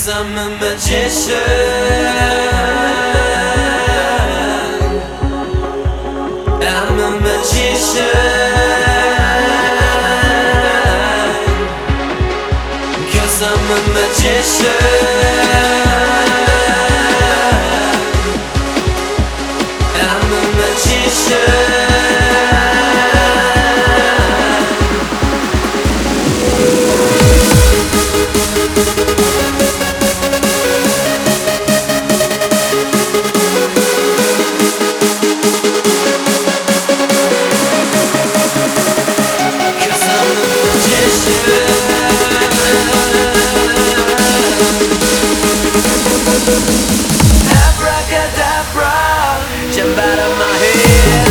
'Cause I'm a magician. I'm a magician. 'Cause I'm a magician. I'm a magician. Abracadabra, jump out of my head.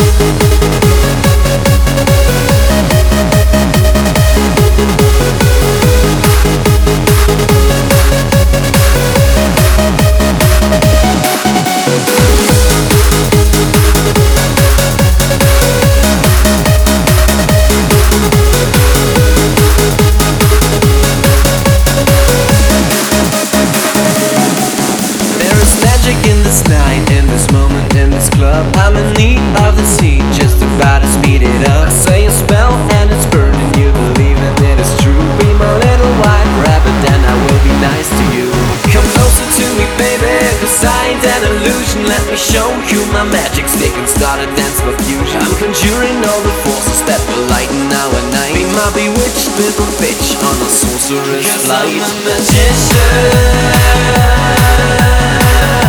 In this night, in this moment, in this club, I'm in need of the sea, just about to speed it up. Say a spell and it's burning, you believe in it, it's true. Be my little white rabbit and I will be nice to you. Come closer to me, baby, 'cause I ain't an illusion. Let me show you my magic stick and start a dance for fusion. I'm conjuring all the forces that will lighten our night. Be my bewitched little bitch on a sorcerer's flight. 'Cause I'm a magician.